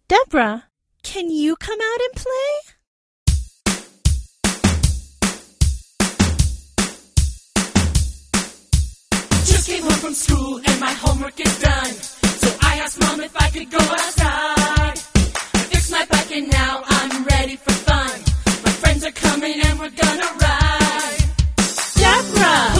Deborah, can you come out and play? Just came home from school and my homework is done. So I asked Mom if I could go outside. I fixed my bike and now I'm ready for fun. My friends are coming and we're gonna ride. Deborah!